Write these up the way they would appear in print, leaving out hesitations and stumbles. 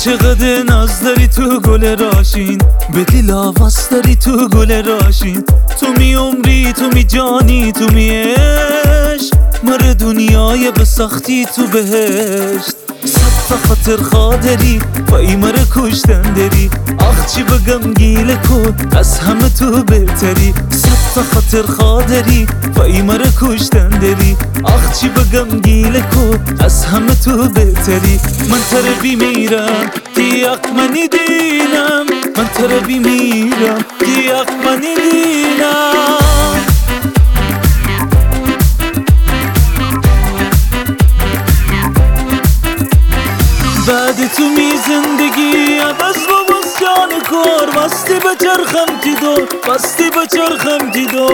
چقدر ناز داری تو گل راشین، به دل آواز داری تو گل راشین. تو می عمری، تو می جانی، تو می عشق، مر دنیای بساختی تو بهشت. صد خاطر خادری و ای مر کشتن داری، آخ چی بگم گیله کن از همه تو بهتری. صد خاطر خادری و ای مر کشتن داری، آخ چی بگم گیله کن از همه تو بهتری. من تره بیمیرم دیاق منی دینم، من تره بیمیرم دیاق منی دینم. بعد تو می زندگی عوض و باز جان کار، بستی به چرخم دیدو، بستی به چرخم دیدو.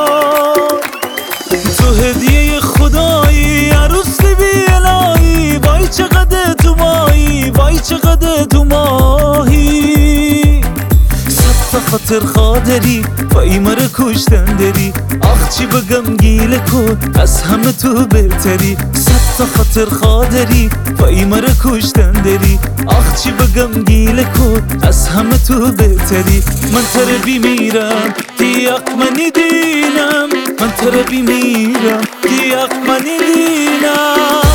تو هدیه خدایی عروس بی الهی، وای چقدر تو ماهی، وای چقدر تو ماهی. صد خاطر خادری و ای مر کشتن داری، آخ چی بگم گیله کن از همه تو بهتری. صد خاطر خادری و ای مر کشتن داری، آخ چی بگم گیله کن از همه تو بهتری. من تره بیمیرم دیاق منی دینم، من تره بیمیرم دیاق منی دینم.